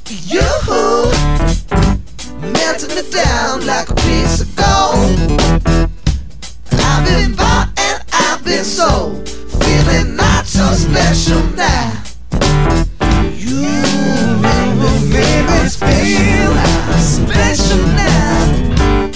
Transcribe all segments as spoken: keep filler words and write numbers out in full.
You melting me down like a piece of gold. I've been bought and I've been sold, feeling not so special now. You make me baby feel special now.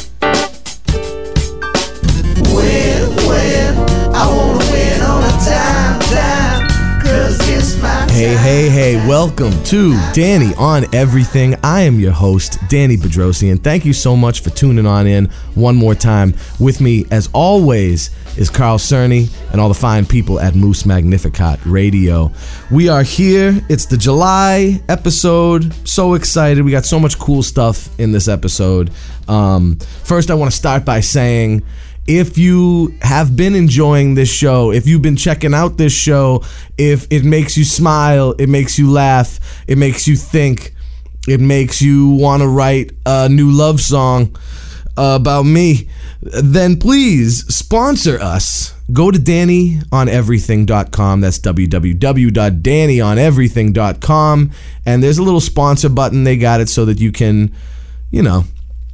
Well, well, I wanna win on a time, time, cause it's my time. Hey, hey, hey, welcome to Danny on Everything. I am your host, Danny Bedrosian. Thank you so much for tuning on in one more time. With me, as always, is Carl Cerny and all the fine people at Moose Magnificat Radio. We are here. It's the July episode. So excited. We got so much cool stuff in this episode. Um, first, I want to start by saying, if you have been enjoying this show, if you've been checking out this show, if it makes you smile, it makes you laugh, it makes you think, it makes you want to write a new love song uh, about me, then please sponsor us. Go to danny on everything dot com. That's w w w dot danny on everything dot com. And there's a little sponsor button. They got it so that you can, you know,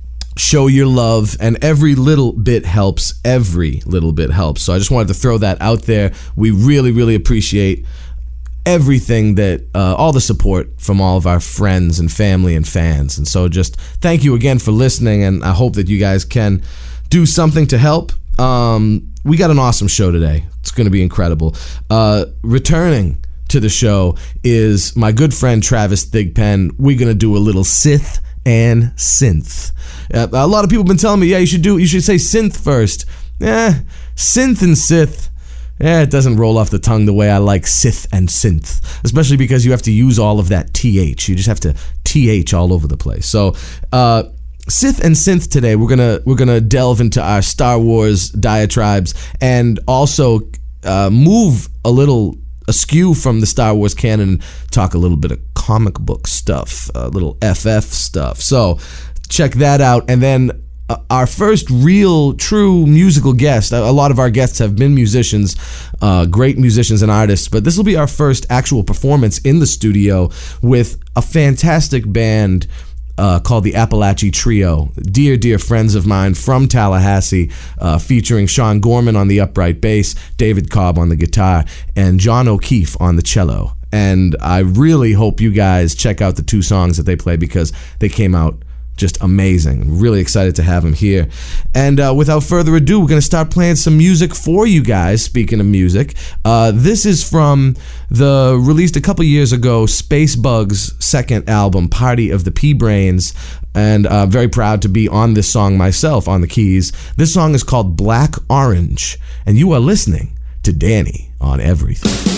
show your love, and every little bit helps. Every little bit helps. So I just wanted to throw that out there. We really, really appreciate everything that, uh, all the support from all of our friends and family and fans. And so just thank you again for listening, and I hope that you guys can do something to help. Um, we got an awesome show today. It's going to be incredible. Uh, returning to the show is my good friend Travis Thigpen. We're going to do a little Sith and synth. Uh, a lot of people have been telling me, yeah, you should do, you should say synth first. Yeah, synth and Sith. Yeah, it doesn't roll off the tongue the way I like Sith and synth, especially because you have to use all of that T H. You just have to T H all over the place. So, uh, Sith and synth today. We're gonna we're gonna delve into our Star Wars diatribes and also uh, move a little askew from the Star Wars canon, talk a little bit of comic book stuff, a little F F stuff. So check that out. And then uh, our first real, true musical guest. A lot of our guests have been musicians, uh, great musicians and artists, but this will be our first actual performance in the studio with a fantastic band Uh, called the Appalachie Trio. Dear, dear friends of mine from Tallahassee, uh, featuring Sean Gorman on the upright bass, David Cobb on the guitar, and John O'Keefe on the cello. And I really hope you guys check out the two songs that they play because they came out just amazing. Really excited to have them here. And uh, without further ado, we're going to start playing some music for you guys. Speaking of music, uh, this is from the released a couple years ago Spacebug's second album, Party of the P-Brains. And uh, very proud to be on this song myself on the keys. This song is called Black Orange. And you are listening to Danny on Everything.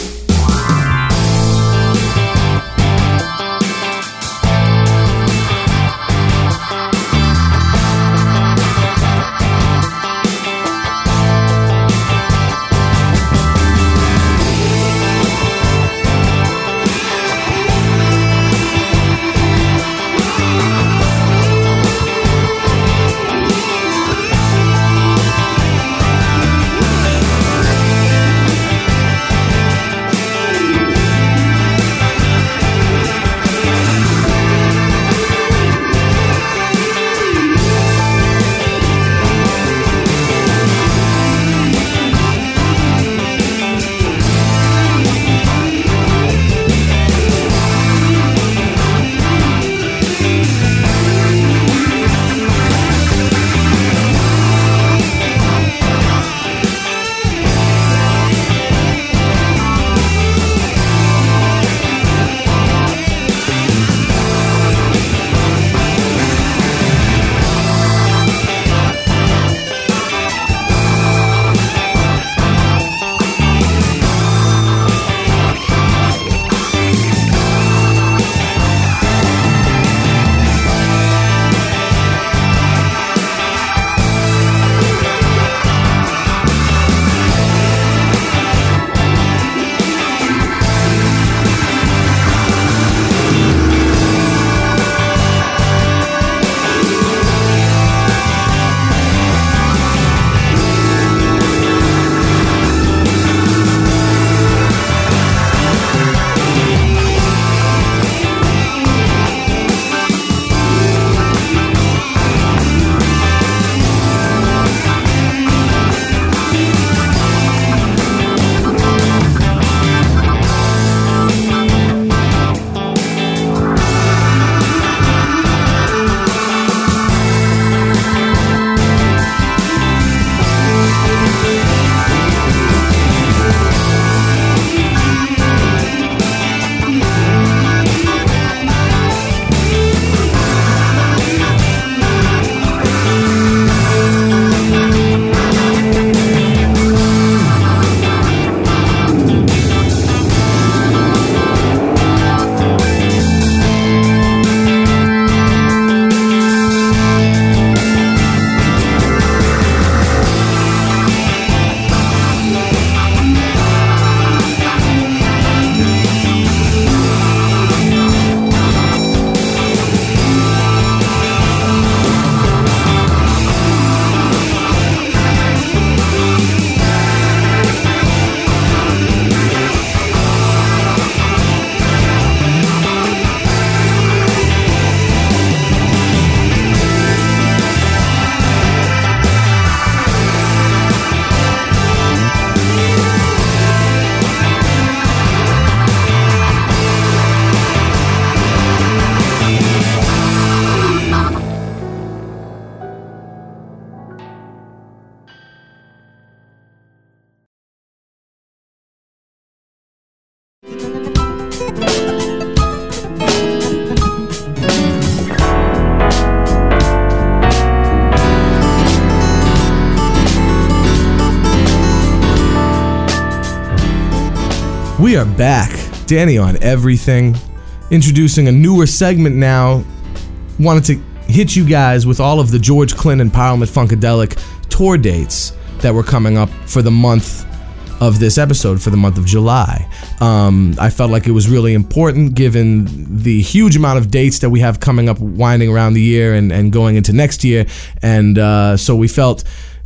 We are back. Danny on Everything. Introducing a newer segment now. Wanted to hit you guys with all of the George Clinton Parliament Funkadelic tour dates that were coming up for the month of this episode, for the month of July. Um, I felt like it was really important given the huge amount of dates that we have coming up, winding around the year and, and going into next year. And uh, so we felt,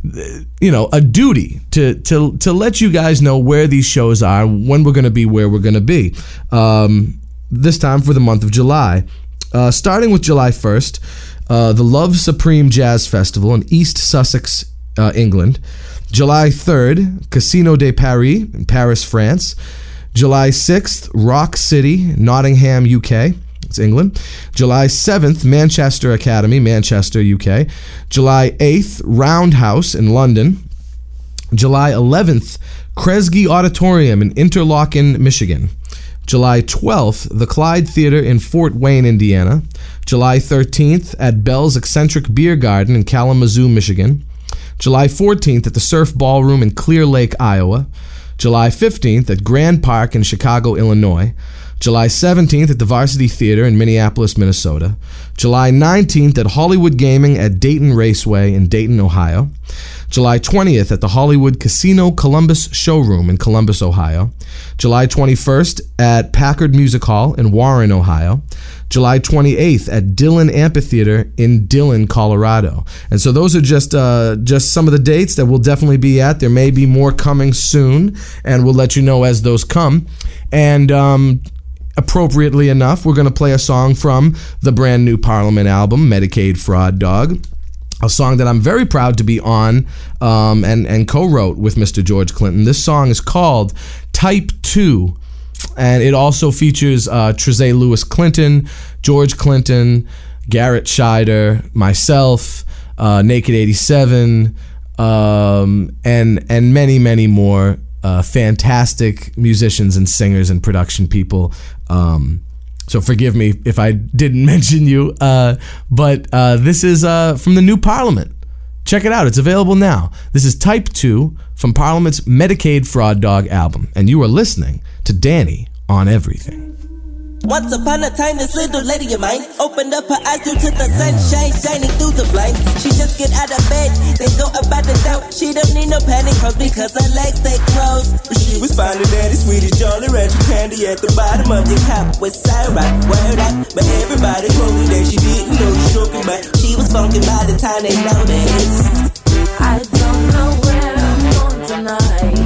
you know, a duty to to to let you guys know where these shows are, when we're going to be, where we're going to be. Um, this time for the month of July. Uh, starting with July first, uh, the Love Supreme Jazz Festival in East Sussex, uh, England. July third, Casino de Paris in Paris, France. July sixth, Rock City, Nottingham, U K. It's England. July seventh, Manchester Academy, Manchester, U K. July eighth, Roundhouse in London. July eleventh, Kresge Auditorium in Interlochen, Michigan. July twelfth, the Clyde Theater in Fort Wayne, Indiana. July thirteenth, at Bell's Eccentric Beer Garden in Kalamazoo, Michigan. July fourteenth, at the Surf Ballroom in Clear Lake, Iowa. July fifteenth, at Grand Park in Chicago, Illinois. July seventeenth, at the Varsity Theater in Minneapolis, Minnesota. July nineteenth, at Hollywood Gaming at Dayton Raceway in Dayton, Ohio. July twentieth, at the Hollywood Casino Columbus Showroom in Columbus, Ohio. July twenty-first, at Packard Music Hall in Warren, Ohio. July twenty-eighth, at Dillon Amphitheater in Dillon, Colorado. And so those are just uh, just some of the dates that we'll definitely be at. There may be more coming soon, and we'll let you know as those come. And um, appropriately enough, we're going to play a song from the brand new Parliament album, Medicaid Fraud Dog. A song that I'm very proud to be on um, and, and co-wrote with Mister George Clinton. This song is called Type two, and it also features uh, Trezay Lewis Clinton, George Clinton, Garrett Scheider, myself, uh, Naked eighty-seven, um, and and many, many more uh, fantastic musicians and singers and production people. Um, So forgive me if I didn't mention you, uh, but uh, this is uh, from the new Parliament. Check it out. It's available now. This is Type two from Parliament's Medicaid Fraud Dog album, and you are listening to Danny on Everything. Once upon a time, this little lady of mine opened up her eyes due to the sunshine shining through the blinds. She just get out of bed, then go about the doubt. She don't need no pantyhose because her legs stay closed. But she was finding daddy, sweetest jolly rancher candy at the bottom of the cup with syrup. Word up, but everybody told me that she didn't know the stroking, but she was funky by the time they noticed. I don't know where I'm going tonight.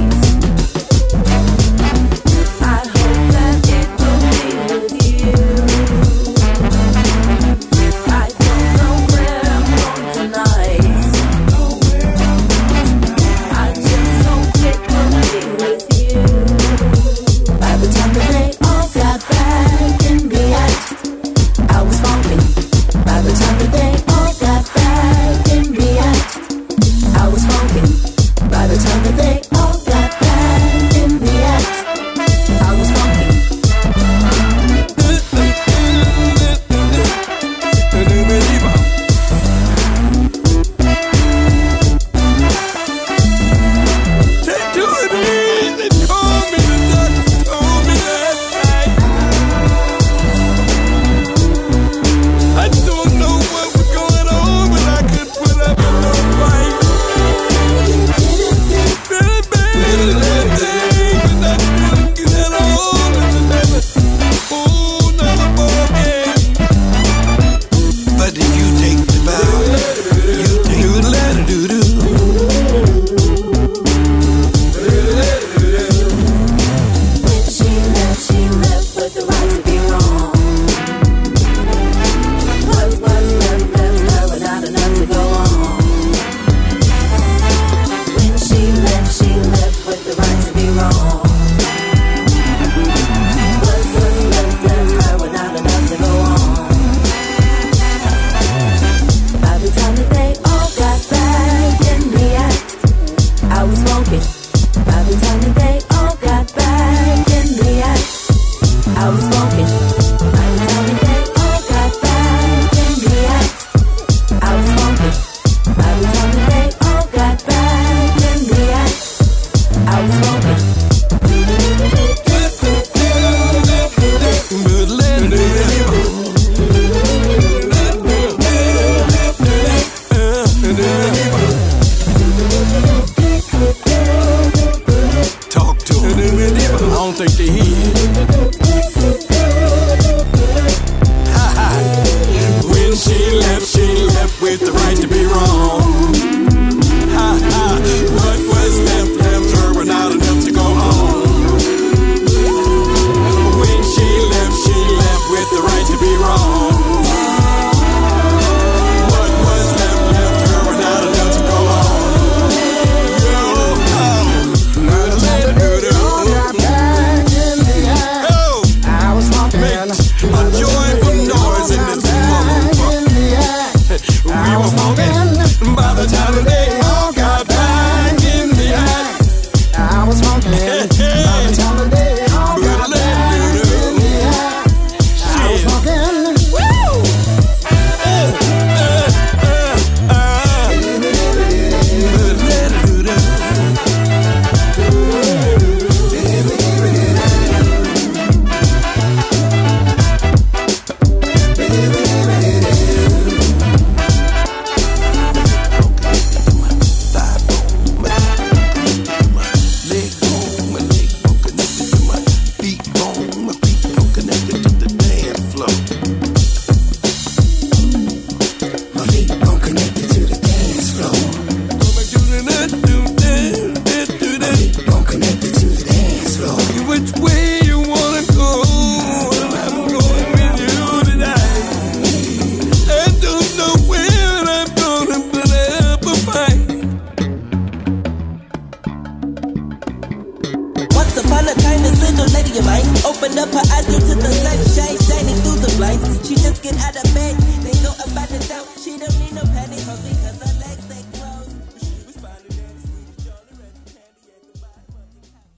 connected to the dance floor. My feet won't connected to the dance floor. My feet won't connected to the dance floor. Which way you wanna go? And I'm going with you tonight. I don't know when I'm gonna put up a fight. Once upon a time, this little lady of mine opened up her eyes due to the sunshine shining through the blinds. She just get out of bed, then go about the doubt. She don't need no pantyhose because her legs they closed. She was finally there to see the Jordan Red candy at the bottom of the house.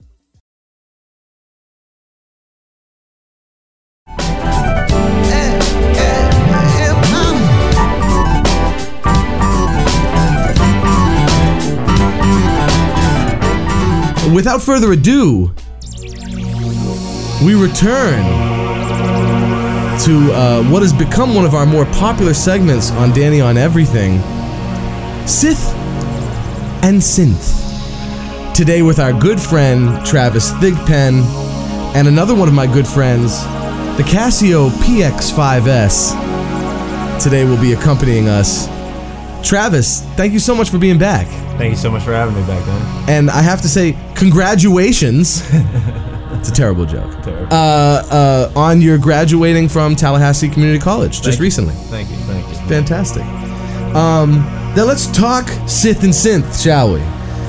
Without further ado, we return to uh, what has become one of our more popular segments on Danny on Everything, Sith and Synth. Today with our good friend Travis Thigpen and another one of my good friends, the Casio P X five S. Today will be accompanying us. Travis, thank you so much for being back. Thank you so much for having me back, man. And I have to say, congratulations. It's a terrible joke. Terrible. Uh, uh, on your graduating from Tallahassee Community College just Thank you. recently. Thank you, thank you. Fantastic. Um, now let's talk Sith and Synth, shall we?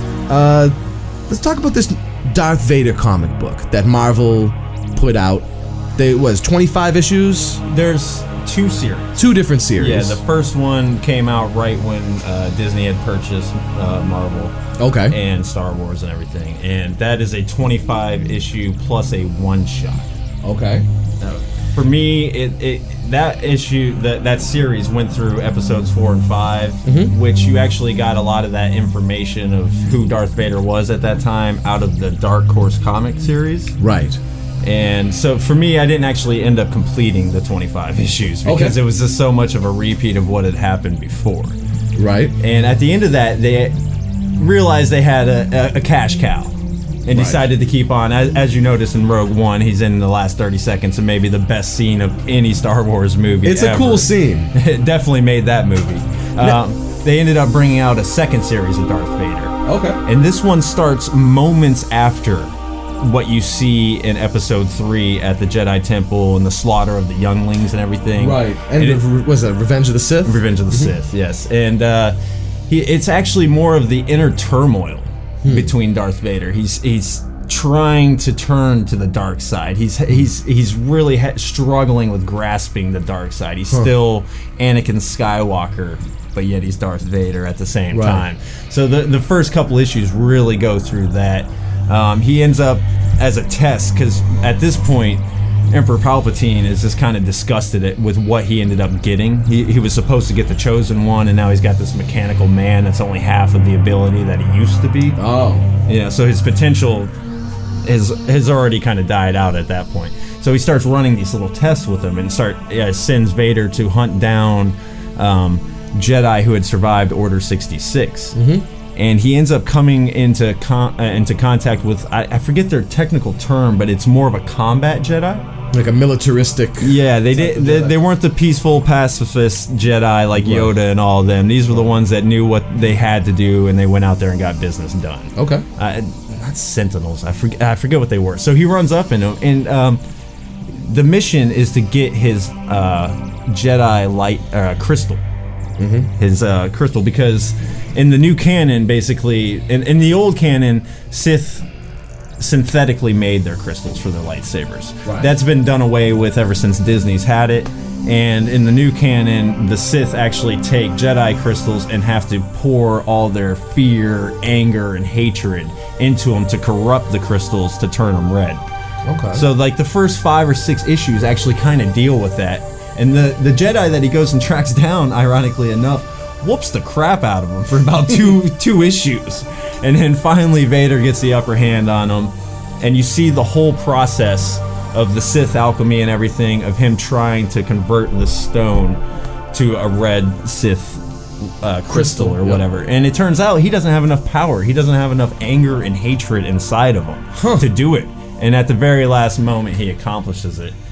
Uh, let's talk about this Darth Vader comic book that Marvel put out. They was twenty-five issues, There's two series. two different series. Yeah, the first one came out right when uh, Disney had purchased uh, Marvel okay. and Star Wars and everything, and that is a twenty-five issue plus a one shot. Okay. For me, it, it that issue that that series went through episodes four and five, Mhm. which you actually got a lot of that information of who Darth Vader was at that time out of the Dark Horse comic series. Right. And so for me, I didn't actually end up completing the twenty-five issues because Okay. it was just so much of a repeat of what had happened before. Right. And at the end of that, they realized they had a, a, a cash cow and decided to keep on. As, as you notice in Rogue One, he's in the last thirty seconds of maybe the best scene of any Star Wars movie It's a ever. cool scene. It definitely made that movie. Um, they ended up bringing out a second series of Darth Vader. Okay. And this one starts moments after what you see in episode three at the Jedi Temple and the slaughter of the younglings and everything. Right. And, And the, it- was that Revenge of the Sith? Revenge of the Sith, yes. And uh, he, it's actually more of the inner turmoil between Darth Vader. He's he's trying to turn to the dark side. He's he's he's really ha- struggling with grasping the dark side. He's Huh. still Anakin Skywalker, but yet he's Darth Vader at the same Right. time. So the the first couple issues really go through that. Um, he ends up as a test because at this point, Emperor Palpatine is just kind of disgusted at, with what he ended up getting. He, he was supposed to get the Chosen One, and now he's got this mechanical man that's only half of the ability that he used to be. Oh. You know, so his potential has has already kind of died out at that point. So he starts running these little tests with him and start uh, sends Vader to hunt down um, Jedi who had survived Order sixty-six. Mm-hmm. And he ends up coming into con- uh, into contact with, I, I forget their technical term, but it's more of a combat Jedi. Like a militaristic. Yeah, they did. of They, Jedi. they weren't the peaceful pacifist Jedi like Yoda and all of them. These were the ones that knew what they had to do, and they went out there and got business done. Okay. Uh, not Sentinels. I forget. I forget what they were. So he runs up in them, and um, the mission is to get his uh, Jedi light uh, crystal. Mm-hmm. His uh, crystal, because in the new canon, basically, in, in the old canon, Sith synthetically made their crystals for their lightsabers. Right. That's been done away with ever since Disney's had it. And in the new canon, the Sith actually take Jedi crystals and have to pour all their fear, anger, and hatred into them to corrupt the crystals to turn them red. Okay. So, like, the first five or six issues actually kind of deal with that. And the, the Jedi that he goes and tracks down, ironically enough, whoops the crap out of him for about two two issues. And then finally Vader gets the upper hand on him. And you see the whole process of the Sith alchemy and everything, of him trying to convert the stone to a red Sith uh, crystal, Crystal, or yep. whatever. And it turns out he doesn't have enough power. He doesn't have enough anger and hatred inside of him Huh. to do it. And at the very last moment, he accomplishes it.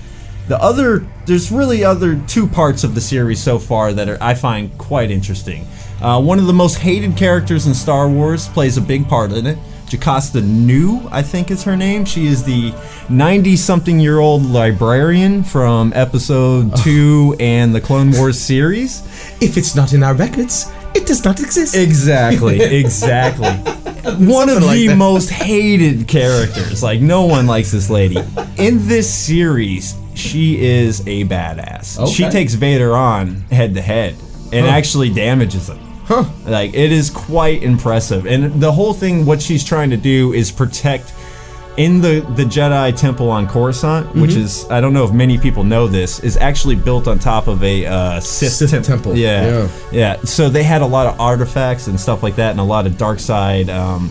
The other, there's really other two parts of the series so far that are, I find quite interesting. Uh, one of the most hated characters in Star Wars plays a big part in it. Jocasta Nu, I think is her name. She is the ninety-something-year-old librarian from Episode two and the Clone Wars series. If it's not in our records, it does not exist. Exactly, exactly. One of like the that. most hated characters. Like, no one likes this lady. In this series, she is a badass. Okay. She takes Vader on head to head and Huh. actually damages him. Huh. Like, it is quite impressive. And the whole thing, what she's trying to do is protect in the, the Jedi Temple on Coruscant, Mm-hmm. which is, I don't know if many people know this, is actually built on top of a uh, Sith, Sith temp- temple, Yeah. yeah. yeah. So they had a lot of artifacts and stuff like that, and a lot of dark side um,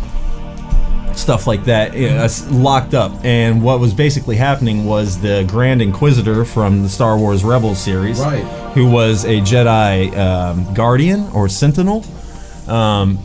stuff like that you know, that's locked up. And what was basically happening was the Grand Inquisitor from the Star Wars Rebels series, Right. who was a Jedi um, Guardian or Sentinel, um,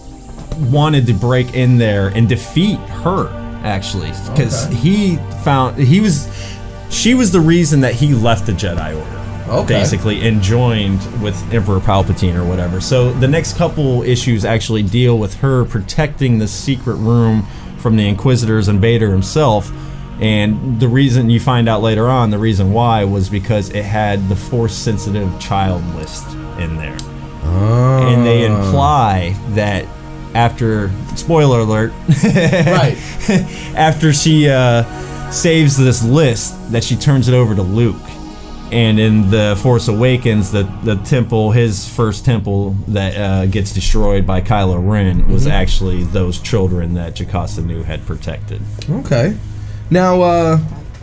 wanted to break in there and defeat her, actually, because Okay. he found he was she was the reason that he left the Jedi Order. Okay. Basically, and joined with Emperor Palpatine or whatever. So the next couple issues actually deal with her protecting the secret room from the Inquisitors and Vader himself. And the reason you find out later on, the reason why was because it had the Force-sensitive child list in there. Oh. And they imply that after, spoiler alert, Right. after she uh, saves this list, that she turns it over to Luke. And in The Force Awakens, the, the temple, his first temple that uh, gets destroyed by Kylo Ren was Mm-hmm. actually those children that Jocasta Nu had protected. Okay. Now, uh,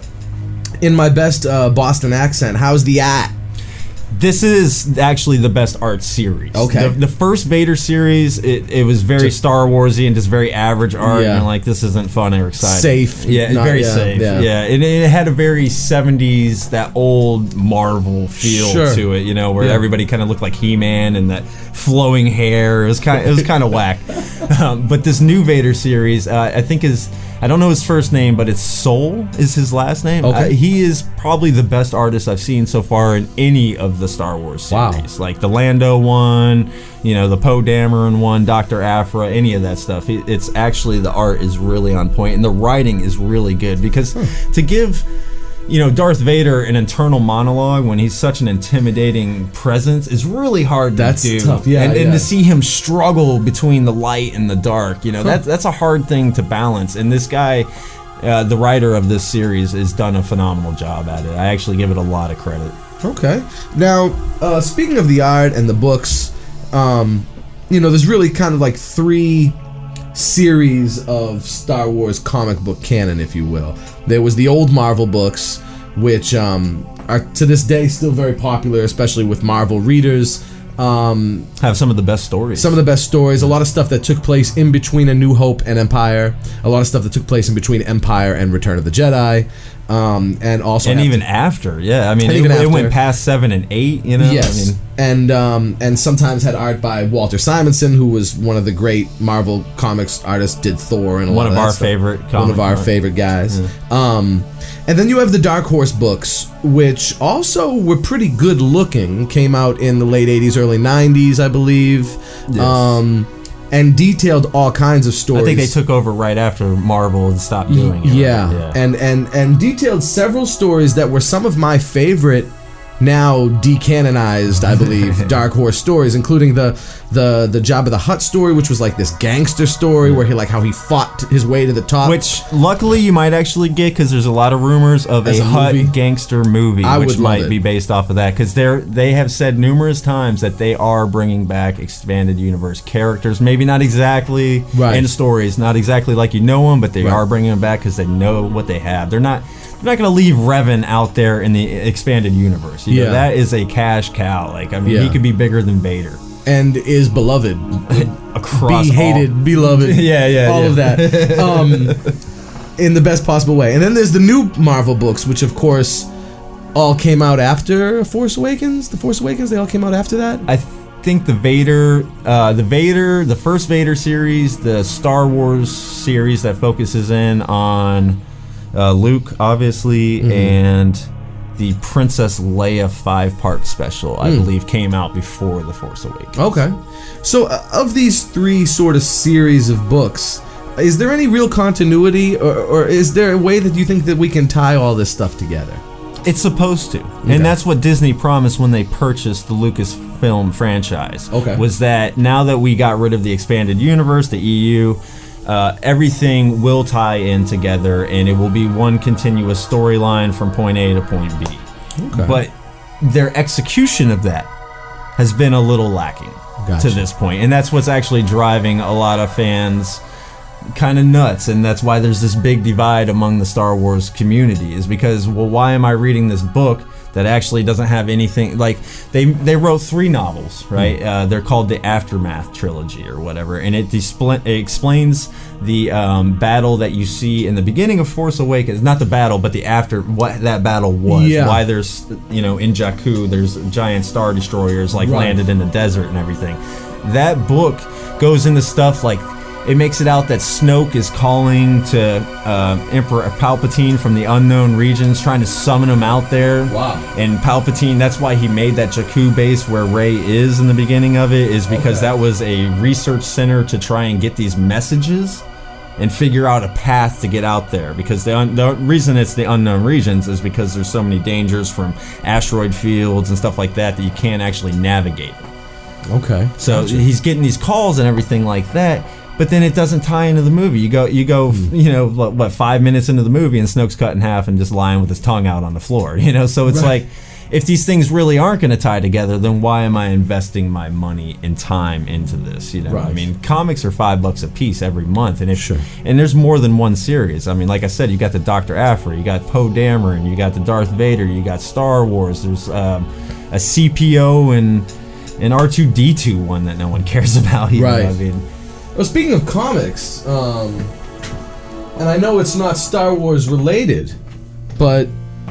in my best uh, Boston accent, how's the art? This is actually the best art series. Okay. The, the first Vader series, it, it was very Just- Star Warsy and just very average art. Yeah. And like, this isn't fun or exciting. Safe, Yeah, not- very yeah, safe. yeah. Yeah. And it, had a very seventies, that old Marvel feel Sure. to it, you know, where Yeah. everybody kind of looked like He-Man and that flowing hair. It was kind it was kind of whack. Um, but this new Vader series, uh, I think is, I don't know his first name, but it's Soul is his last name. Okay. Uh, he is probably the best artist I've seen so far in any of the Star Wars Wow. series. Like the Lando one, you know, the Poe Dameron one, Doctor Aphra, any of that stuff. It- It's actually, the art is really on point and the writing is really good because to give, you know, Darth Vader an internal monologue when he's such an intimidating presence is really hard That's to do. tough, yeah, and, and yeah. to see him struggle between the light and the dark, you know, that's that's a hard thing to balance. And this guy, uh, the writer of this series, has done a phenomenal job at it. I actually give it a lot of credit. Okay. Now, uh, speaking of the art and the books, um, you know, there's really kind of like three series of Star Wars comic book canon, if you will. There was the old Marvel books, which um, are to this day still very popular, especially with Marvel readers. Um, Have some of the best stories. some of the best stories, a lot of stuff that took place in between A New Hope and Empire, a lot of stuff that took place in between Empire and Return of the Jedi, um, and also and have even to- after, yeah. I mean, And it, even it after. went past seven and eight, you know? Yes, I mean, and um, and sometimes had art by Walter Simonson, who was one of the great Marvel Comics artists. Did Thor and a One lot of that our stuff. favorite one comic of our art. favorite guys. Um, and then you have the Dark Horse books, which also were pretty good looking. Came out in the late eighties, early nineties, I believe. Yes. Um, and detailed all kinds of stories. I think they took over right after Marvel and stopped doing it. Yeah, right? and and and detailed several stories that were some of my favorite, now decanonized, I believe, Dark Horse stories, including the the the Jabba the Hutt story, which was like this gangster story where he like how he fought his way to the top. Which luckily you might actually get because there's a lot of rumors of As a, a Hutt movie? gangster movie, I which would love might it. be based off of that because they're they have said numerous times that they are bringing back expanded universe characters. Maybe not exactly Right. in stories, not exactly like you know them, but they Right. are bringing them back because they know what they have. They're not. They're not going to leave Revan out there in the expanded universe. You know, Yeah. that is a cash cow. Like, I mean, Yeah. he could be bigger than Vader. and is beloved, Across be hated, all- beloved. Yeah, yeah, all yeah. of that. Um, in the best possible way. And then there's the new Marvel books, which of course all came out after Force Awakens. The Force Awakens, they all came out after that. I think the Vader, uh, the Vader, the first Vader series, the Star Wars series that focuses in on uh, Luke, obviously, Mm-hmm. and the Princess Leia five-part special, I believe, came out before The Force Awakens. Okay. So, uh, of these three sort of series of books, is there any real continuity, or, or is there a way that you think that we can tie all this stuff together? It's supposed to. Okay. And that's what Disney promised when they purchased the Lucasfilm franchise. Okay. Was that now that we got rid of the expanded universe, the E U, uh, everything will tie in together, and it will be one continuous storyline from point A to point B. Okay. But their execution of that has been a little lacking Gotcha. to this point, and that's what's actually driving a lot of fans kind of nuts, and that's why there's this big divide among the Star Wars community, is because, well, why am I reading this book that actually doesn't have anything, like, they they wrote three novels, right? Mm. Uh, they're called the Aftermath trilogy or whatever, and it, displ- it explains the um, battle that you see in the beginning of Force Awakens, not the battle, but the after, what that battle was, yeah. why there's, you know, in Jakku, there's giant Star Destroyers, like, right. landed in the desert and everything. That book goes into stuff like, it makes it out that Snoke is calling to uh, Emperor Palpatine from the unknown regions, trying to summon him out there. Wow. And Palpatine, that's why he made that Jakku base where Rey is in the beginning of it, is because Okay. that was a research center to try and get these messages and figure out a path to get out there. Because the, un- the reason it's the unknown regions is because there's so many dangers from asteroid fields and stuff like that that you can't actually navigate. Okay. So Gotcha. he's getting these calls and everything like that, but then it doesn't tie into the movie. You go, you go, Hmm. you know, what, what, five minutes into the movie, and Snoke's cut in half and just lying with his tongue out on the floor. You know, so it's Right. like, if these things really aren't going to tie together, then why am I investing my money and time into this? You know, I Right. mean, comics are five bucks a piece every month, and if Sure. and there's more than one series. I mean, like I said, you got the Doctor Aphra, you got Poe Dameron, you got the Darth Vader, you got Star Wars. There's um, a C P O and an R two D two one that no one cares about. You Right. know? I mean, Well, speaking of comics, um, and I know it's not Star Wars related, but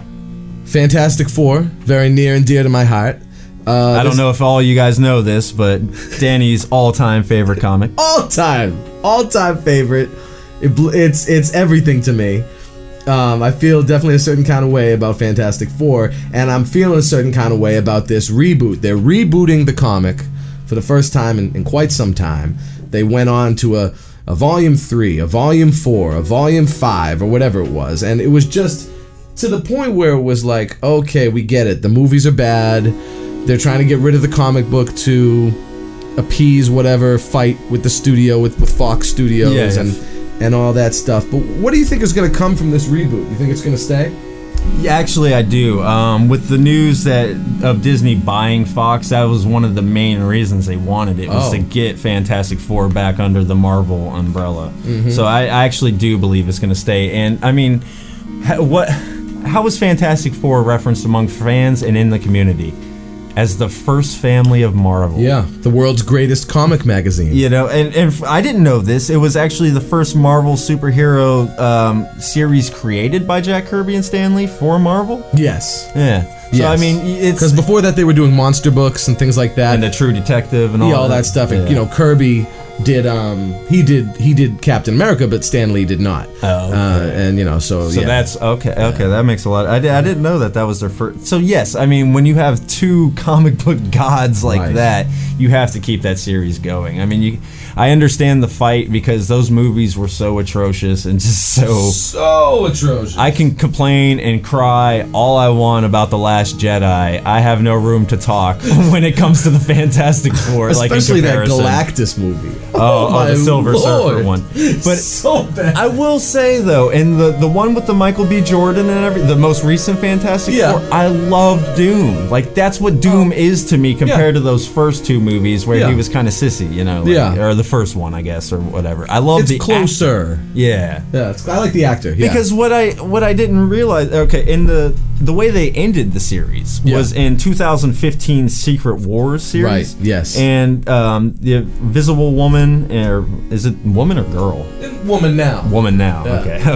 Fantastic Four, very near and dear to my heart. Uh, I don't know if all you guys know this, but Danny's all-time favorite comic. All time, all time favorite. It, bl- it's it's everything to me. Um, I feel definitely a certain kind of way about Fantastic Four, and I'm feeling a certain kind of way about this reboot. They're rebooting the comic for the first time in, in quite some time. They went on to a, a volume three, a volume four, a volume five, or whatever it was, and it was just to the point where it was like, okay, we get it. The movies are bad. They're trying to get rid of the comic book to appease whatever fight with the studio, with, with Fox Studios, Yeah, yeah. and and all that stuff. But what do you think is going to come from this reboot? You think it's going to stay? Yeah, actually, I do. Um, with the news that of Disney buying Fox, that was one of the main reasons they wanted it, was Oh. to get Fantastic Four back under the Marvel umbrella. Mm-hmm. So I, I actually do believe it's going to stay. And I mean, ha- what? How was Fantastic Four referenced among fans and in the community? As the first family of Marvel. Yeah, the world's greatest comic magazine. You know, and, and f- I didn't know this. It was actually the first Marvel superhero um, series created by Jack Kirby and Stan Lee for Marvel. Yes. Yeah. So, Yes. I mean, it's... Because before that, they were doing monster books and things like that. And the True Detective and all, yeah, all that stuff. And, Yeah. you know, Kirby did um he did he did Captain America, but Stan Lee did not. Oh, okay. uh, and you know, so, So yeah. that's okay. Okay, that makes a lot. I, di- I didn't know that that was their first. So yes, I mean, when you have two comic book gods like Right. that, you have to keep that series going. I mean, you, I understand the fight because those movies were so atrocious and just so. so atrocious. I can complain and cry all I want about The Last Jedi. I have no room to talk when it comes to the Fantastic Four. Especially like in that comparison. Galactus movie. Oh, oh, my the Silver Lord. Surfer one. But so bad. I will say though, in the the one with the Michael B. Jordan and every the most recent Fantastic Yeah. Four, I loved Doom. Like that's what Doom is to me compared to those first two movies where Yeah. he was kind of sissy, you know. Like, Yeah. Or the first one, I guess, or whatever. I love it's the closer. actor. Yeah. Yeah, it's, I like the actor. Yeah. Because what I what I didn't realize, okay, in the the way they ended the series Yeah. was in two thousand fifteen Secret Wars series. Right, yes. And um, the Invisible Woman, or is it woman or girl? woman now. Woman now. Yeah. Okay.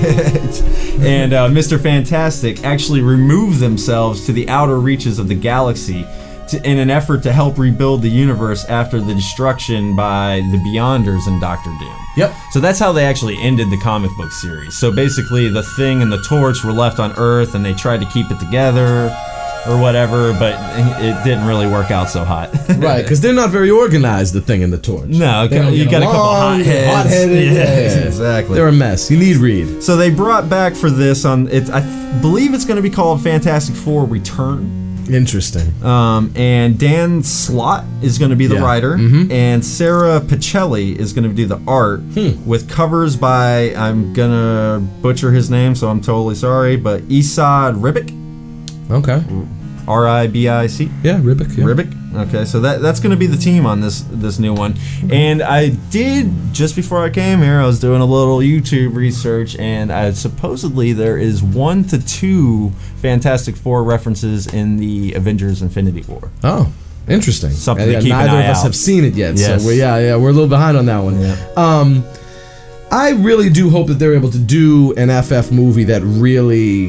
Okay. And uh, Mister Fantastic actually removed themselves to the outer reaches of the galaxy to, in an effort to help rebuild the universe after the destruction by the Beyonders and Doctor Doom. Yep. So that's how they actually ended the comic book series. So basically, the Thing and the Torch were left on Earth, and they tried to keep it together, or whatever, but it didn't really work out so hot. Right, because they're not very organized, the Thing and the Torch. No, They don't you get got a couple along, hotheads. hot-headed. Yeah, Yeah, exactly. They're a mess. You need Reed. So they brought back for this on it. I believe it's going to be called Fantastic Four Return. Interesting. Um, and Dan Slott is going to be the Yeah. writer, Mhm. and Sarah Pichelli is going to do the art, Hmm. with covers by, I'm gonna butcher his name, so I'm totally sorry, but Esad Ribic, Okay. R I B I C. Yeah, Ribic. Yeah. Ribic. Okay, so that that's going to be the team on this this new one. And I did, just before I came here, I was doing a little YouTube research, and I, supposedly there is one to two Fantastic Four references in the Avengers Infinity War. Oh, interesting. Something And to yeah, keep an neither eye of us out. have seen it yet, Yes. so we're, yeah, yeah, we're a little behind on that one. Yeah. Um, I really do hope that they're able to do an F F movie that really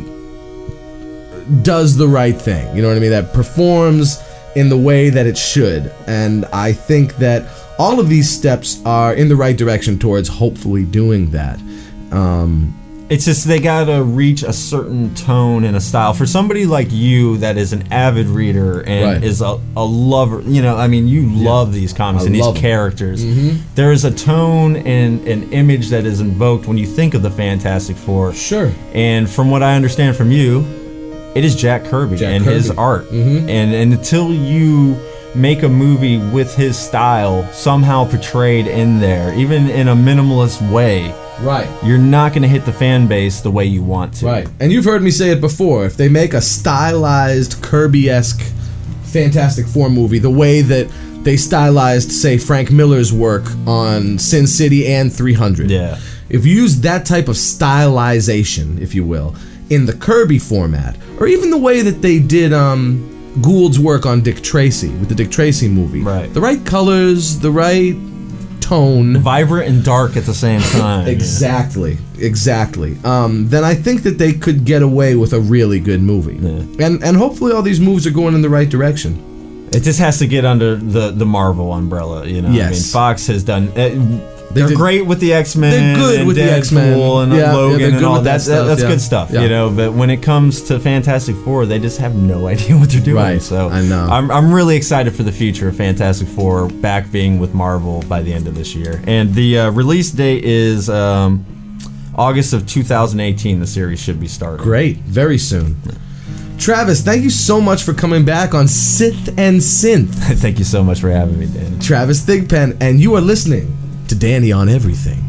does the right thing. You know what I mean? That performs in the way that it should. And I think that all of these steps are in the right direction towards hopefully doing that. Um, It's just they gotta reach a certain tone and a style. For somebody like you that is an avid reader and Right. is a, a lover, you know, I mean, you love these comics I and these love 'em. characters. Mhm. There is a tone and an image that is invoked when you think of the Fantastic Four. Sure. And from what I understand from you, it is Jack Kirby Jack and his Kirby. art. Mhm. And, and until you make a movie with his style somehow portrayed in there, even in a minimalist way, Right. you're not going to hit the fan base the way you want to. Right. And you've heard me say it before. If they make a stylized Kirby-esque Fantastic Four movie, the way that they stylized, say, Frank Miller's work on Sin City and three hundred. Yeah. If you use that type of stylization, if you will, in the Kirby format, or even the way that they did um, Gould's work on Dick Tracy, with the Dick Tracy movie. Right. The right colors, the right tone. Vibrant and dark at the same time. Exactly, exactly. Um, then I think that they could get away with a really good movie, Yeah. and and hopefully all these moves are going in the right direction. It just has to get under the, the Marvel umbrella, you know. Yes. I mean, Fox has done. Uh, They they're did- great with the X-Men. They're good and with the Deadpool X-Men. and Yeah, yeah, Logan they're and good all with that that. stuff, That's yeah. good stuff, Yeah. you know. But when it comes to Fantastic Four, they just have no idea what they're doing. Right, So I know. I'm I'm really excited for the future of Fantastic Four back being with Marvel by the end of this year. And the uh, release date is um, August of two thousand eighteen. The series should be starting. Great, very soon. Travis, thank you so much for coming back on Sith and Synth. Thank you so much for having me, Danny. Travis Thigpen, and you are listening to Danny on Everything.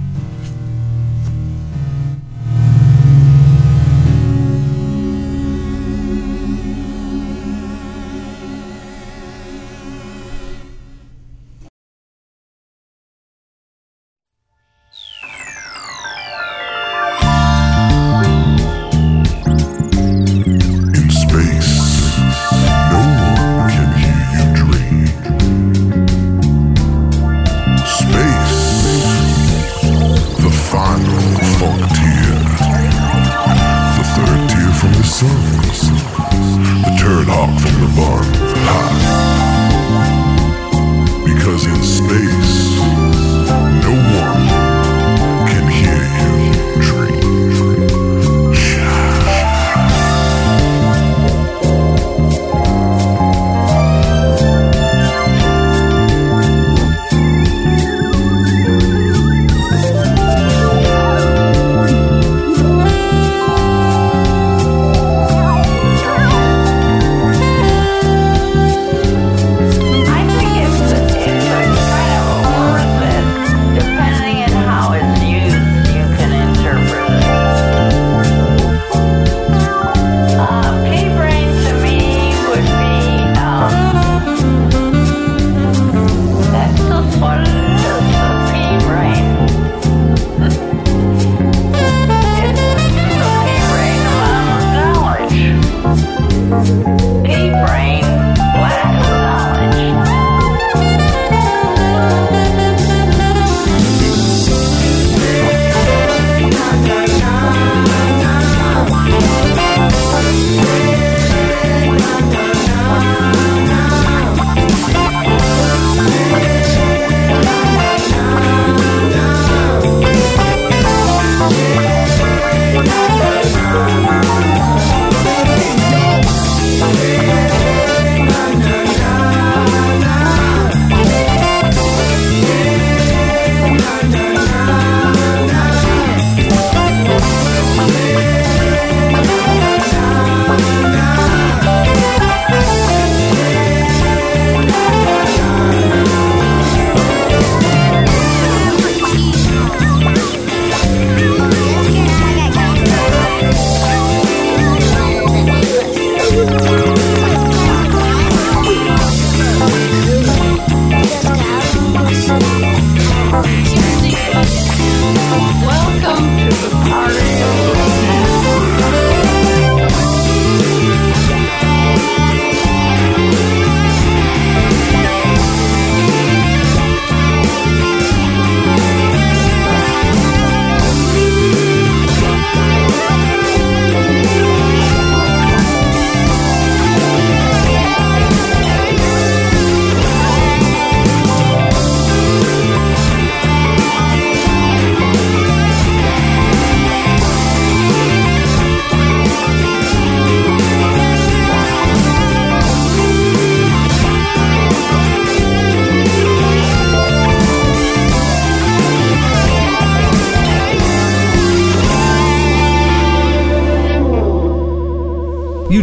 In space, no one can hear you dream. Space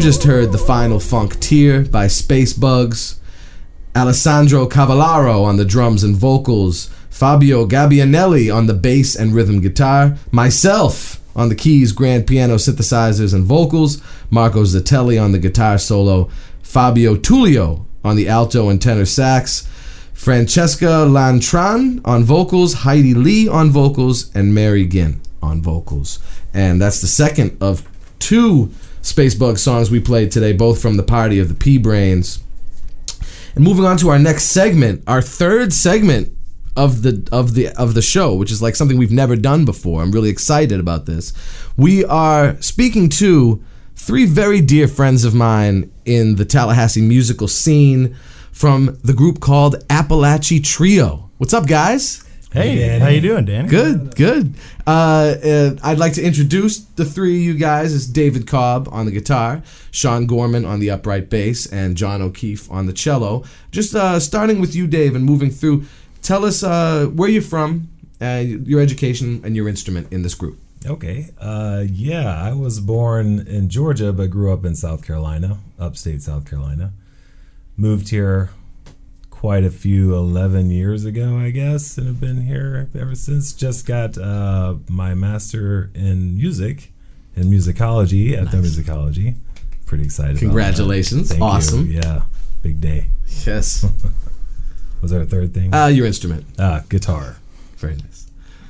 just heard The Final Funk Tier by Space Bugs, Alessandro Cavallaro on the drums and vocals, Fabio Gabbianelli on the bass and rhythm guitar, myself on the keys, grand piano, synthesizers, and vocals, Marco Zatelli on the guitar solo, Fabio Tullio on the alto and tenor sax, Francesca Lantran on vocals, Heidi Lee on vocals, and Mary Ginn on vocals. And that's the second of two Spacebug songs we played today, both from the party of the P-Brains. And moving on to our next segment, our third segment of the of the of the show, which is like something we've never done before. I'm really excited about this. We are speaking to three very dear friends of mine in the Tallahassee musical scene from the group called Appalachie Trio. What's up, guys? Hey, Danny. How you doing, Danny? Good, good. Uh, uh, I'd like to introduce the three of you guys as David Cobb on the guitar, Sean Gorman on the upright bass, and John O'Keefe on the cello. Just uh, starting with you, Dave, and moving through, tell us uh, where you're from, uh, your education, and your instrument in this group. Okay. Uh, yeah, I was born in Georgia, but grew up in South Carolina, upstate South Carolina. Moved here quite a few eleven years ago, I guess, and have been here ever since. Just got uh, my master in music, in musicology at the musicology. Pretty excited. Congratulations. About that. Thank Awesome. you. Yeah, big day. Yes. Was there a third thing? Uh, your instrument. Ah, guitar. Very nice.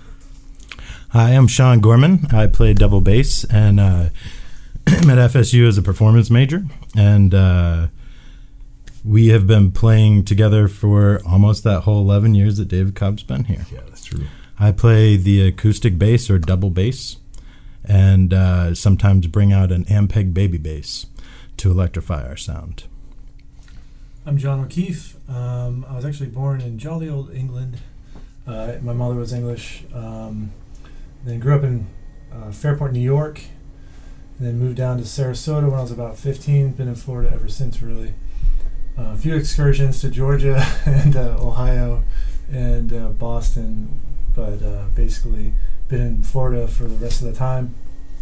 Hi, I'm Sean Gorman. I play double bass, and uh, I'm at F S U as a performance major, and uh, we have been playing together for almost that whole eleven years that David Cobb's been here. Yeah, that's true. I play the acoustic bass or double bass, and uh, sometimes bring out an Ampeg baby bass to electrify our sound. I'm John O'Keefe. Um, I was actually born in jolly old England. Uh, my mother was English. Um, then grew up in uh, Fairport, New York. And then moved down to Sarasota when I was about fifteen. Been in Florida ever since, really. Uh, a few excursions to Georgia and uh, Ohio and uh, Boston, but uh, basically been in Florida for the rest of the time.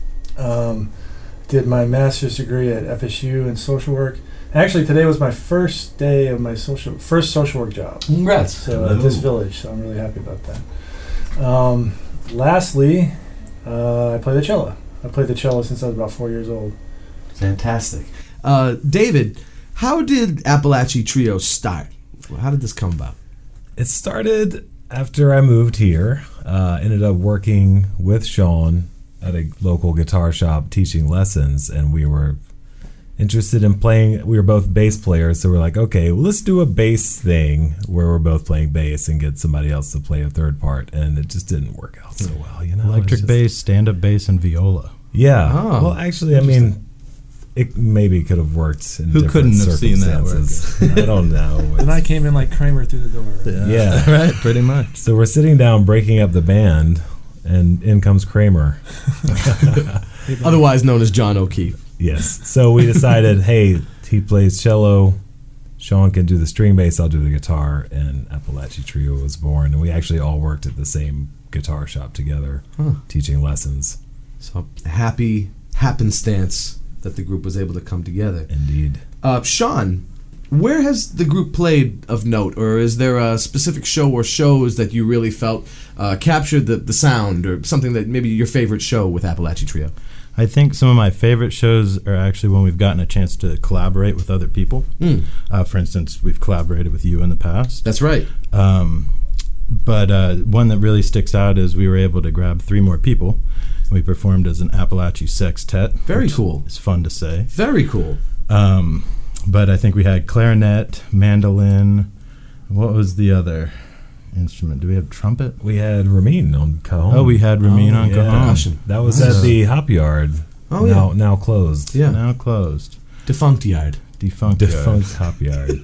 Um, did my master's degree at F S U in social work. Actually, today was my first day of my social first social work job. Congrats. So at this village, so I'm really happy about that. Um, lastly, uh, I play the cello. I played the cello since I was about four years old. Fantastic. Uh, David, how did Appalachie Trio start? How did this come about? It started after I moved here. Uh, ended up working with Sean at a local guitar shop teaching lessons, and we were interested in playing. We were both bass players, so we're like, okay, well, let's do a bass thing where we're both playing bass and get somebody else to play a third part, and it just didn't work out so well, you know. Electric just, bass, stand-up bass, and viola. Yeah. Oh, well, actually, I mean, it maybe could have worked in Who different couldn't have seen that circumstances. I don't know. And I came in like Kramer through the door. Yeah, Yeah. right, pretty much. So we're sitting down breaking up the band, and in comes Kramer. Otherwise known as John O'Keefe. Yes. So we decided, hey, he plays cello, Sean can do the string bass, I'll do the guitar, and Appalachie Trio was born. And we actually all worked at the same guitar shop together, Huh. teaching lessons. So happy happenstance that the group was able to come together. Indeed. Uh, Sean, where has the group played of note, or is there a specific show or shows that you really felt uh, captured the, the sound, or something that maybe your favorite show with Appalachie Trio? I think some of my favorite shows are actually when we've gotten a chance to collaborate with other people. Mm. Uh, for instance, we've collaborated with you in the past. That's right. Um, but uh, one that really sticks out is we were able to grab three more people. We performed as an Appalachie sextet. Very cool. It's fun to say. Very cool. Um, but I think we had clarinet, mandolin. What was the other instrument? Do we have trumpet? We had Ramin on cajon. Oh, we had Ramin Oh, on yeah. cajon. Percussion. That was Nice. at the Hop Yard. Oh, now, yeah. now closed. Yeah. Now closed. Defunct Yard. Defunct. Defunct Yard. Hop Yard.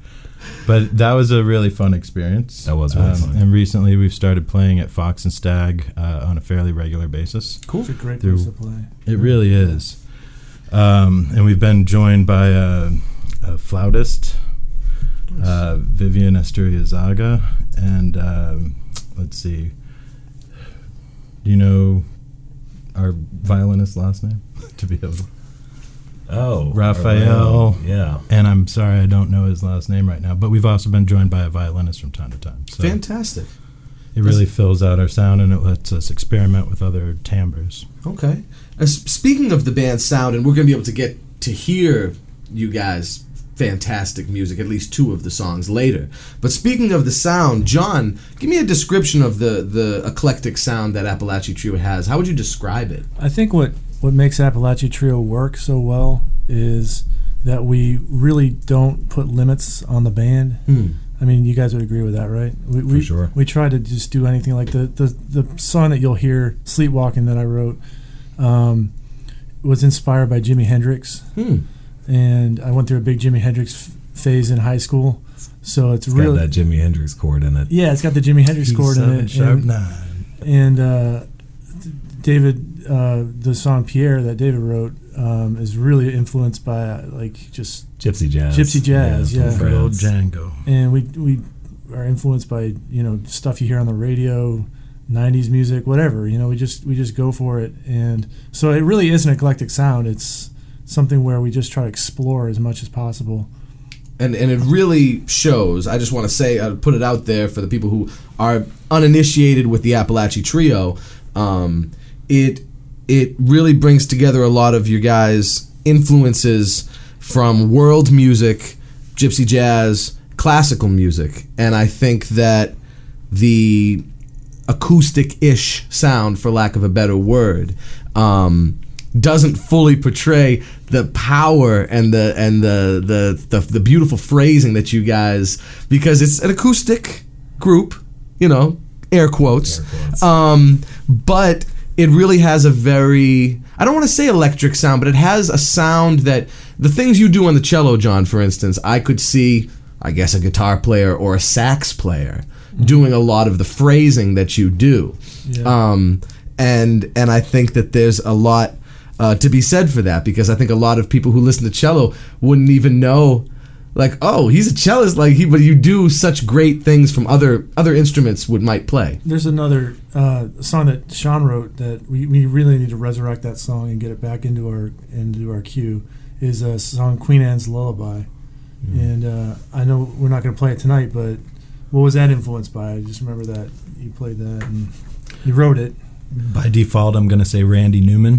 But that was a really fun experience. That was really Um, fun. And recently we've started playing at Fox and Stag uh, on a fairly regular basis. Cool. It's a great Through- place to play. It really is. Um, and we've been joined by a, a flautist, uh, Vivian Asturiazaga, and um, let's see, do you know our violinist's last name? to be able to Oh, Raphael. Yeah. And I'm sorry, I don't know his last name right now, but we've also been joined by a violinist from time to time. So Fantastic. it really fills out our sound, and it lets us experiment with other timbres. Okay. Uh, s- speaking of the band's sound, and we're going to be able to get to hear you guys' fantastic music, at least two of the songs later. But speaking of the sound, John, give me a description of the, the eclectic sound that Appalachia Trio has. How would you describe it? I think what, what makes Appalachia Trio work so well is that we really don't put limits on the band. Hmm. I mean, you guys would agree with that, right? We, For we, sure. We try to just do anything. Like the, the, the song that you'll hear, Sleepwalking, that I wrote, um, was inspired by Jimi Hendrix. Hmm. And I went through a big Jimi Hendrix f- phase in high school. So it's, It's really... got that Jimi Hendrix chord in it. Yeah, it's got the Jimi Hendrix chord in it. Sharp And, nine. and uh, David, uh, the song Pierre that David wrote um, is really influenced by uh, like just Gypsy jazz. Gypsy jazz, from yeah. Good old France. Django. and we we are influenced by you know stuff you hear on the radio, nineties music, whatever. You know, we just we just go for it, and so it really is an eclectic sound. It's something where we just try to explore as much as possible. And and it really shows. I just want to say, uh, put it out there for the people who are uninitiated with the Appalachia Trio. Um, it it really brings together a lot of your guys' influences from world music, gypsy jazz, classical music, and I think that the acoustic-ish sound, for lack of a better word, um, doesn't fully portray the power and the and the the, the the beautiful phrasing that you guys, because it's an acoustic group, you know, air quotes, Air quotes. Um, but it really has a very, I don't want to say electric sound, but it has a sound that the things you do on the cello, John, for instance, I could see, I guess, a guitar player or a sax player doing a lot of the phrasing that you do. Yeah. Um, and and I think that there's a lot uh, to be said for that, because I think a lot of people who listen to cello wouldn't even know, like, oh, he's a cellist, like he, but you do such great things from other other instruments would might play. There's another uh, song that Sean wrote that we, we really need to resurrect that song and get it back into our into our queue. Is a song Queen Anne's Lullaby, mm. and uh, I know we're not going to play it tonight, but what was that influenced by? I just remember that you played that and you wrote it. By default, I'm going to say Randy Newman.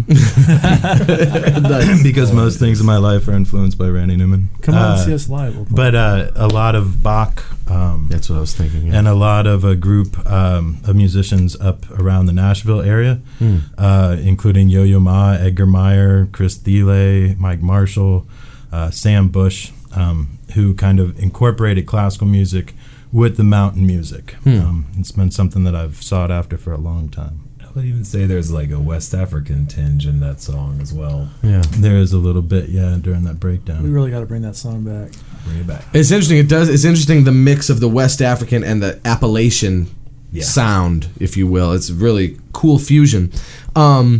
Because most things in my life are influenced by Randy Newman. Come on Uh, and see us live. We'll play. But uh, a lot of Bach, um, That's what I was thinking. Yeah. and a lot of a group um, of musicians up around the Nashville area, Hmm. uh, including Yo-Yo Ma, Edgar Meyer, Chris Thiele, Mike Marshall, uh, Sam Bush, um, who kind of incorporated classical music with the mountain music. Hmm. Um, it's been something that I've sought after for a long time. I would even say there's like a West African tinge in that song as well. yeah. There is a little bit, yeah, during that we breakdown. really got to bring that song back. Bring it back. It's interesting. It does. It's interesting the mix of the West African and the Appalachian Yeah. sound, if you will. It's a really cool fusion. Um,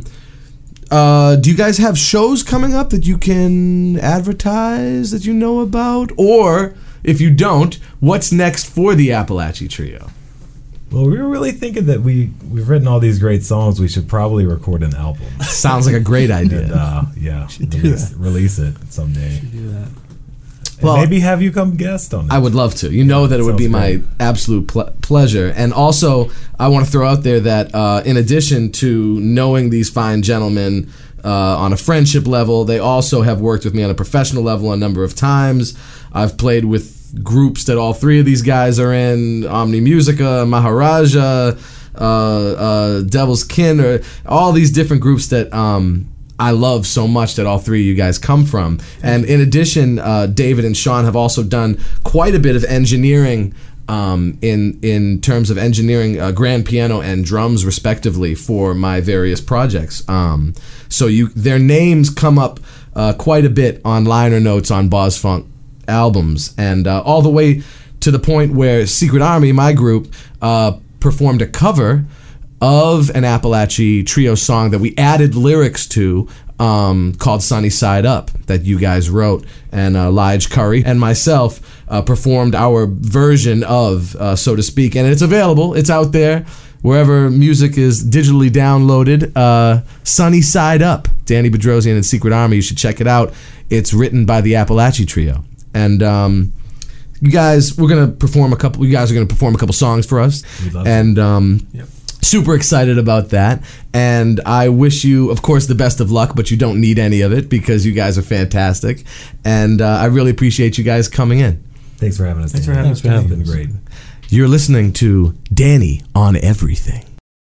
uh, do you guys have shows coming up that you can advertise that you know about, or if you don't, what's next for the Appalachia Trio? Well, we were really thinking that we we've written all these great songs. We should probably record an album. Sounds like a great idea. And, uh, yeah, do release, that. release it someday. You do that. And Well, maybe have you come guest on it. I would love to. You know Yeah, that it would be sounds my great. absolute ple- pleasure. And also, I want to throw out there that uh, in addition to knowing these fine gentlemen uh, on a friendship level, they also have worked with me on a professional level a number of times. I've played with groups that all three of these guys are in: Omni Musica, Maharaja, uh, uh, Devil's Kin, or all these different groups that um, I love so much that all three of you guys come from. And in addition, uh, David and Sean have also done quite a bit of engineering um, in in terms of engineering uh, grand piano and drums, respectively, for my various projects. Um, so you, their names come up uh, quite a bit on liner notes on Boz Funk albums, and uh, all the way to the point where Secret Army, my group, uh, performed a cover of an Appalachia Trio song that we added lyrics to, um, called Sunny Side Up, that you guys wrote, and uh, Lige Curry and myself uh, performed our version of, uh, so to speak, and it's available, it's out there. wherever music is digitally downloaded. Uh, Sunny Side Up, Danny Bedrosian and Secret Army. You should check it out. It's written by the Appalachie Trio. And um, you guys, we're going to perform a couple, you guys are going to perform a couple songs for us. We'd love and um, Yep. super excited about that. And I wish you, of course, the best of luck, but you don't need any of it because you guys are fantastic. And uh, I really appreciate you guys coming in. Thanks for having us. Thanks Danny. for having us, It's Danny. been great. You're listening to Danny on Everything.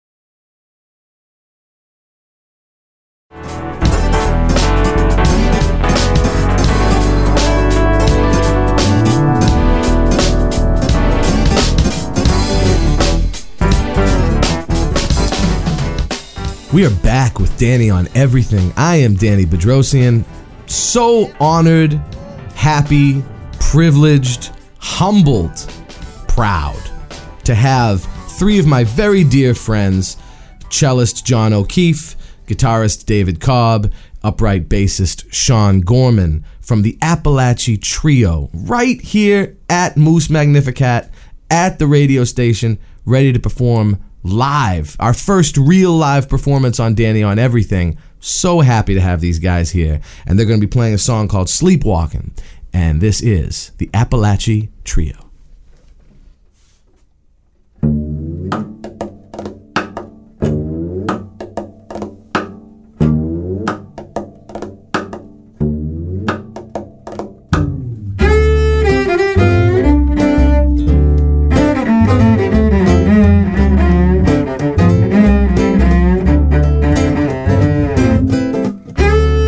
We are back with Danny on Everything. I am Danny Bedrosian. So honored, happy, privileged, humbled, proud to have three of my very dear friends, cellist John O'Keefe, guitarist David Cobb, upright bassist Sean Gorman from the Appalachie Trio, right here at Moose Magnificat at the radio station, ready to perform live, our first real live performance on Danny on Everything. So happy to have these guys here. And they're going to be playing a song called Sleepwalking. And this is the Appalachie Trio.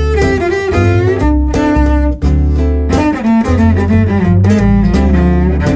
Thank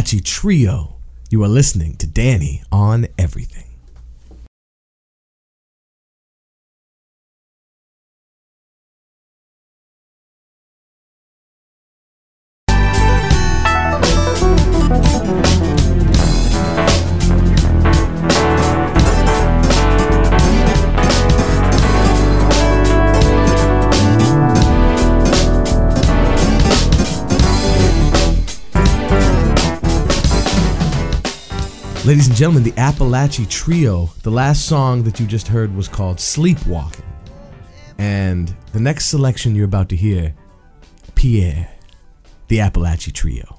Appalachian Trio. You are listening to Danny on Everything. Ladies and gentlemen, the Appalachian Trio. The last song that you just heard was called Sleepwalking. And the next selection you're about to hear, Pierre, the Appalachian Trio.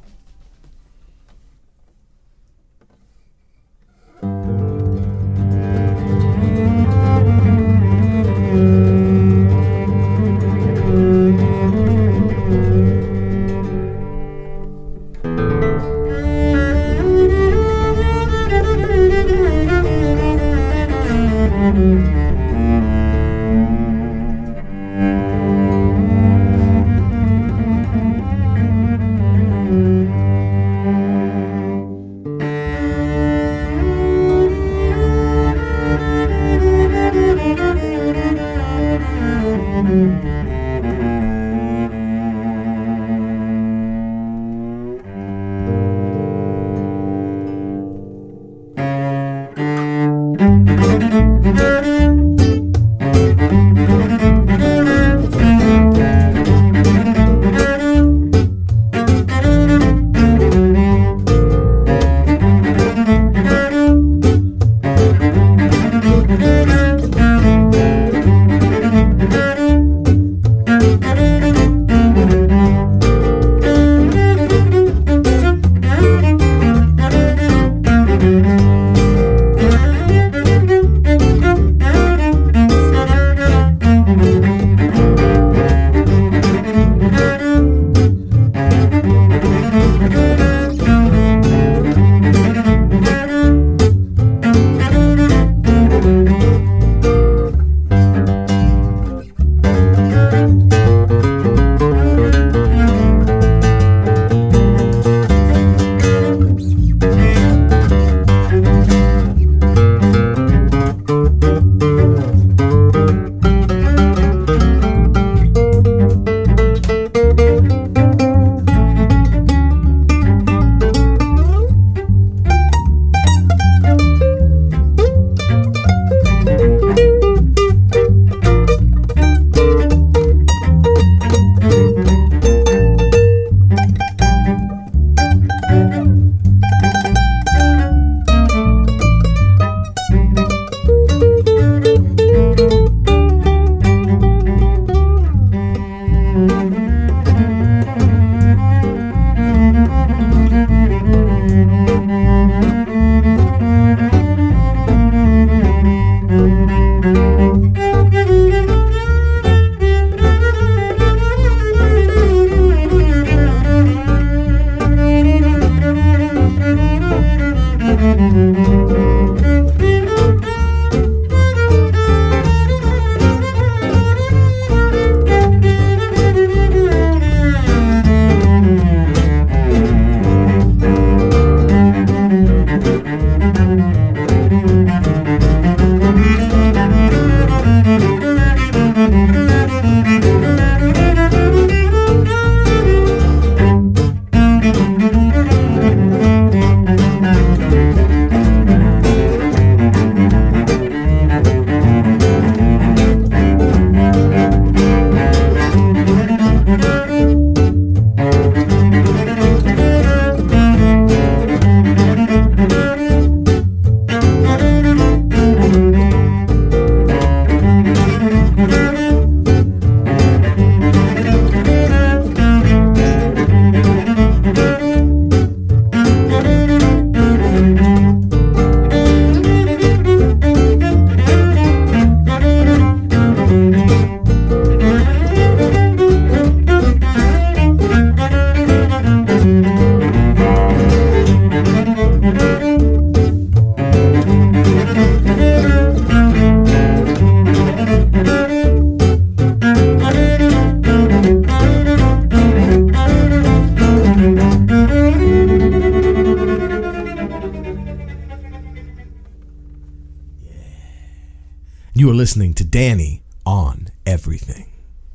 You are listening to Danny on Everything.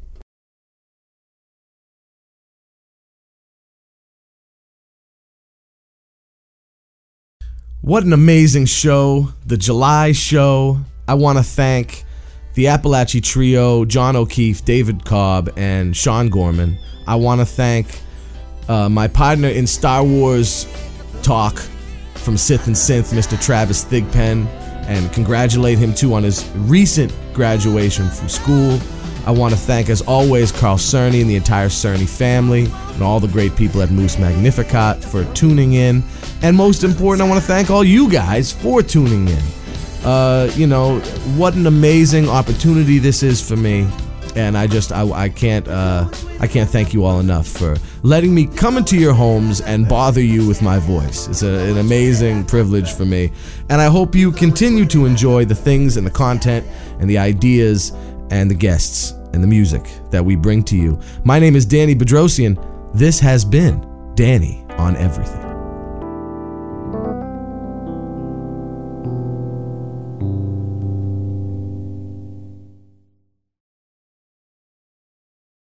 What an amazing show, the July show. I want to thank the Appalachie Trio, John O'Keefe, David Cobb, and Sean Gorman. I want to thank uh, my partner in Star Wars talk from Sith and Synth, Mister Travis Thigpen, and congratulate him too on his recent graduation from school. I want to thank, as always, Carl Cerny and the entire Cerny family and all the great people at Moose Magnificat for tuning in. And most important, I want to thank all you guys for tuning in. Uh, you know, what an amazing opportunity this is for me. And I just, I, I can't, uh, I can't thank you all enough for letting me come into your homes and bother you with my voice. It's a, an amazing privilege for me. And I hope you continue to enjoy the things and the content and the ideas and the guests and the music that we bring to you. My name is Danny Bedrosian. This has been Danny on Everything.